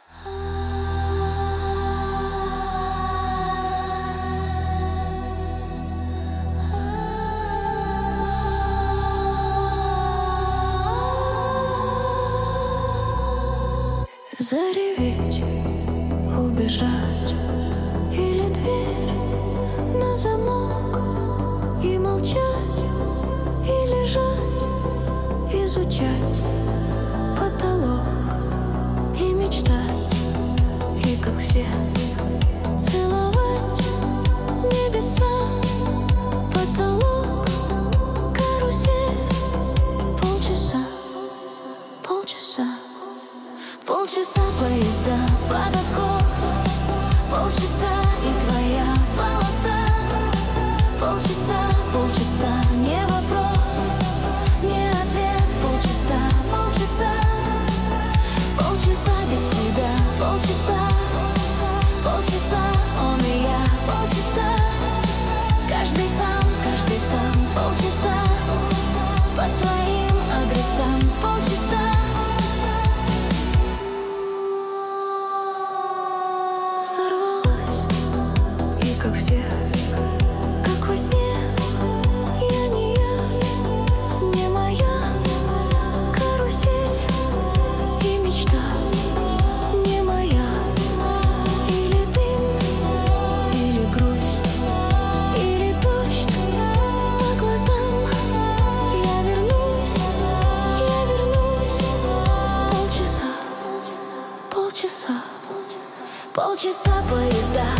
Зареветь, убежать или дверь на замок и молчать, и лежать, изучать потолок и мечтать, и как все целовать небеса, потолок, карусель, полчаса, полчаса. Полчаса поезда под откос, полчаса и твоя полоса. Полчаса, полчаса, не вопрос, не ответ. Полчаса, полчаса, полчаса без тебя. Полчаса, полчаса, он и я. Полчаса, каждый сам, полчаса, по своим адресам. Полчаса. Сорвалась, и как все, как во сне. Я не моя карусель и мечта не моя. Или дым, или грусть, или дождь по глазам. Я вернусь. Полчаса, полчаса, полчаса поезда